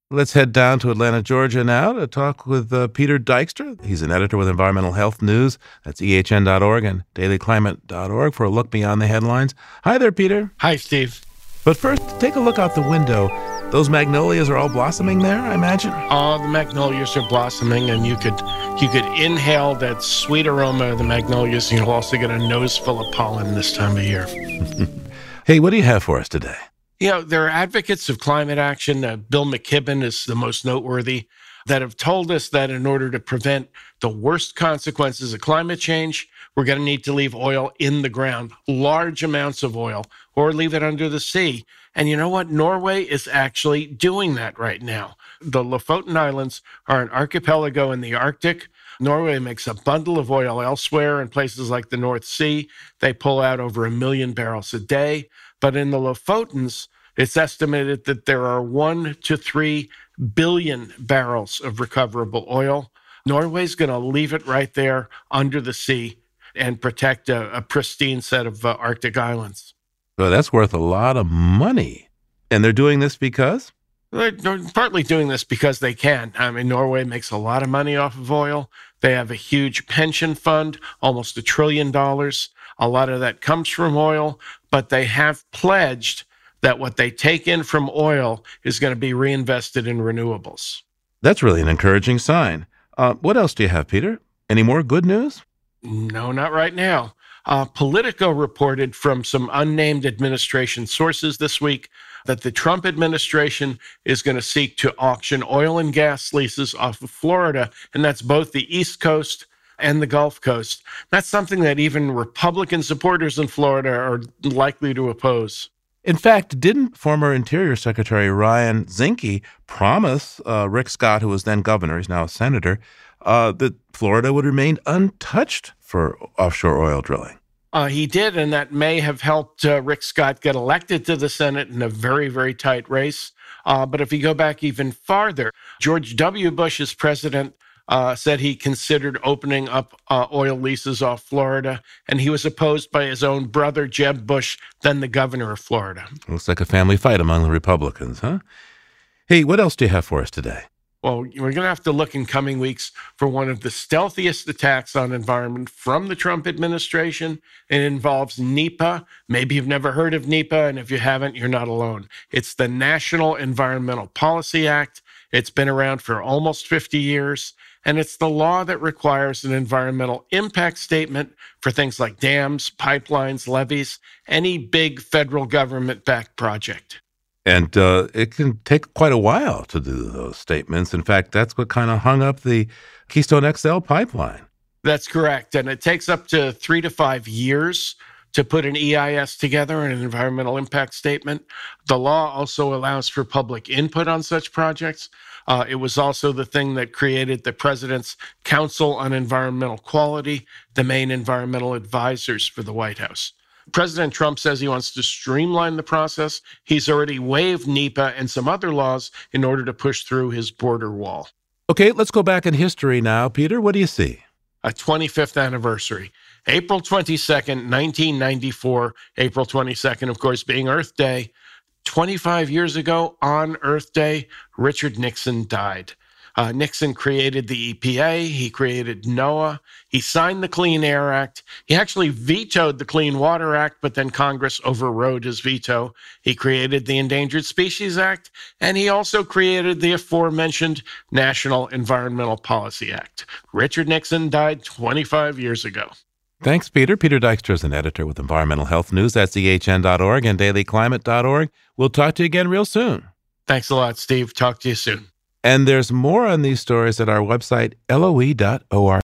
Let's head down to Atlanta, Georgia now to talk with Peter Dykstra. He's an editor with Environmental Health News. That's ehn.org and dailyclimate.org for a look beyond the headlines. Hi there, Peter. Hi, Steve. But first, take a look out the window. Those magnolias are all blossoming there, I imagine? All the magnolias are blossoming, and you could inhale that sweet aroma of the magnolias. You'll also get a nose full of pollen this time of year. Hey, what do you have for us today? There are advocates of climate action. Bill McKibben is the most noteworthy, that have told us that in order to prevent the worst consequences of climate change, we're going to need to leave oil in the ground, large amounts of oil, or leave it under the sea. And you know what? Norway is actually doing that right now. The Lofoten Islands are an archipelago in the Arctic. Norway makes a bundle of oil elsewhere in places like the North Sea. They pull out over 1 million barrels a day. But in the Lofotens, it's estimated that there are 1 to 3 billion barrels of recoverable oil. Norway's going to leave it right there under the sea and protect a pristine set of Arctic islands. Well, that's worth a lot of money. And they're doing this because? They're partly doing this because they can. I mean, Norway makes a lot of money off of oil. They have a huge pension fund, almost $1 trillion. A lot of that comes from oil, but they have pledged that what they take in from oil is going to be reinvested in renewables. That's really an encouraging sign. What else do you have, Peter? Any more good news? No, not right now. Politico reported from some unnamed administration sources this week that the Trump administration is going to seek to auction oil and gas leases off of Florida, and that's both the East Coast and the Gulf Coast. That's something that even Republican supporters in Florida are likely to oppose. In fact, didn't former Interior Secretary Ryan Zinke promise Rick Scott, who was then governor, he's now a senator, that Florida would remain untouched for offshore oil drilling? He did, and that may have helped Rick Scott get elected to the Senate in a very, very tight race. But if you go back even farther, George W. Bush, as president, said he considered opening up oil leases off Florida, and he was opposed by his own brother, Jeb Bush, then the governor of Florida. Looks like a family fight among the Republicans, huh? Hey, what else do you have for us today? Well, we're going to have to look in coming weeks for one of the stealthiest attacks on environment from the Trump administration. It involves NEPA. Maybe you've never heard of NEPA, and if you haven't, you're not alone. It's the National Environmental Policy Act. It's been around for almost 50 years, and it's the law that requires an environmental impact statement for things like dams, pipelines, levees, any big federal government-backed project. And it can take quite a while to do those statements. In fact, that's what kind of hung up the Keystone XL pipeline. That's correct. And it takes up to 3 to 5 years to put an EIS together, an environmental impact statement. The law also allows for public input on such projects. It was also the thing that created the President's Council on Environmental Quality, the main environmental advisors for the White House. President Trump says he wants to streamline the process. He's already waived NEPA and some other laws in order to push through his border wall. Okay, let's go back in history now. Peter, what do you see? A 25th anniversary. April 22nd, 1994. April 22nd, of course, being Earth Day. 25 years ago on Earth Day, Richard Nixon died. Nixon created the EPA. He created NOAA. He signed the Clean Air Act. He actually vetoed the Clean Water Act, but then Congress overrode his veto. He created the Endangered Species Act, and he also created the aforementioned National Environmental Policy Act. Richard Nixon died 25 years ago. Thanks, Peter. Peter Dykstra is an editor with Environmental Health News. That's ehn.org and dailyclimate.org. We'll talk to you again real soon. Thanks a lot, Steve. Talk to you soon. And there's more on these stories at our website, loe.org.